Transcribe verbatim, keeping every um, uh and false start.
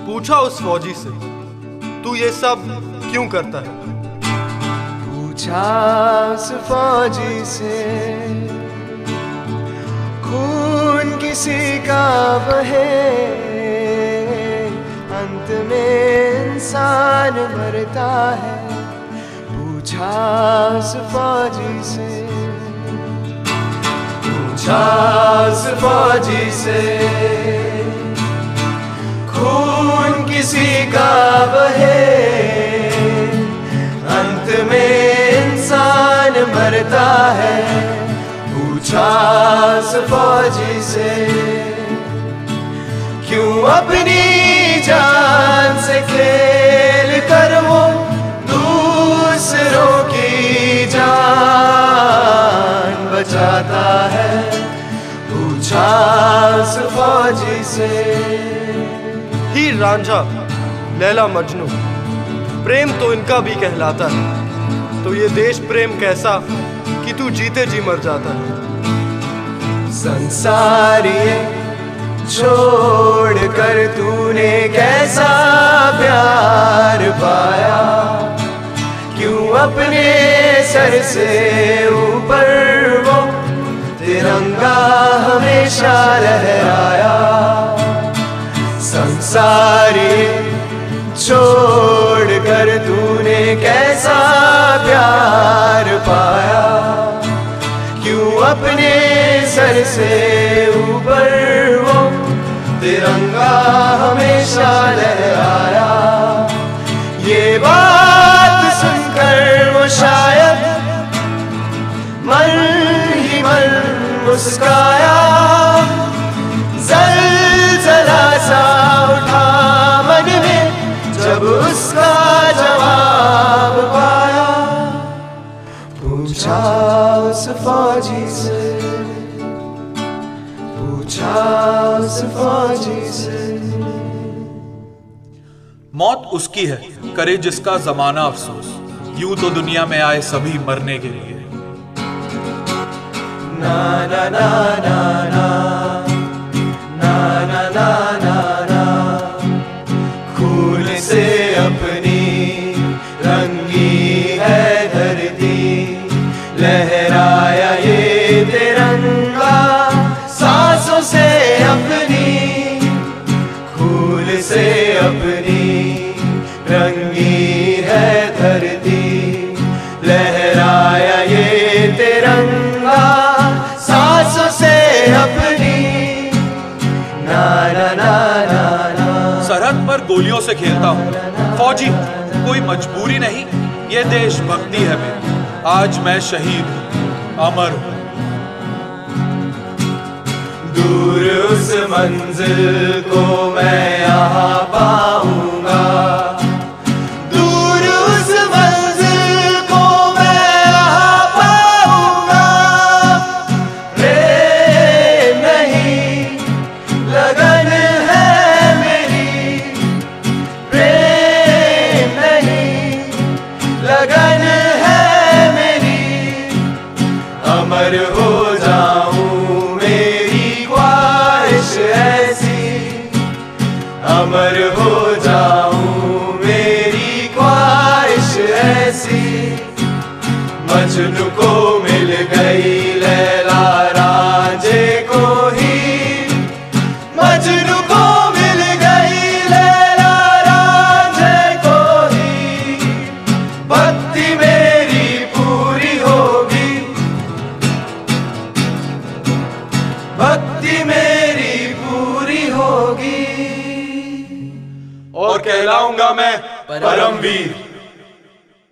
पूछा उस फौजी से, तू ये सब क्यों करता है? पूछा उस फौजी से, खून किसी का बहे, अंत में इंसान मरता है। पूछा उस फौजी से, पूछा उस फौजी से, खून किसी का बहे, अंत में इंसान मरता है। पूछा उस फौजी से, क्यों अपनी जान से खेल कर वो दूसरों की जान बचाता है। पूछा उस फौजी से। हीर रांझा, लैला मजनू, प्रेम तो इनका भी कहलाता है। तो ये देश प्रेम कैसा कि तू जीते जी मर जाता है। संसारी छोड़ कर तूने कैसा प्यार पाया, क्यों अपने सर से ऊपर वो तिरंगा हमेशा लहराया। संसारी छोड़ कर तूने कैसा प्यार पाया, क्यों अपने सर से ऊपर वो तिरंगा हमेशा लहराया। ये बात सुनकर वो शायद मन ही मन मुस्काया। ज़लज़ला सा उठा मन में जब उसका जवाब पाया। पूछा उस फौजी से, पूछा उस फौजी से। मौत उसकी है, करे जिसका जमाना अफसोस। यूं तो दुनिया में आए सभी मरने के लिए। ना ना ना ना ना ना ना ना ना ना, खून से अपनी रंगी है धरती, लहराया ये तिरंगा सांसों से अपनी। खून से अपनी रंगी है धरती, लहराया ये तिरंगा सांसों से अपनी। ना ना ना ना ना, सरहद पर गोलियों से खेलता हूँ फौजी, कोई मजबूरी नहीं, ये देशभक्ति है मेरी। आज मैं शहीद हूँ, अमर हूँ। दूर उस मंजिल को मैं यहाँ पाऊंगा, दूर उस मंजिल को मैं यहाँ पाऊंगा। प्रेम नहीं लगन है मेरी, प्रेम नहीं लगन है मेरी। अमर हो जाऊं मेरी ख्वाहिश ऐसी, अमर हो जाऊं मेरी ख्वाहिश ऐसी। मजनू को मिल गई लैला रांझे को ही, मजनू को मिल गई लैला रांझे को ही। भक्ति मेरी पूरी होगी, भक्ति मेरी पूरी होगी। और कहलाऊंगा मैं परमवीर।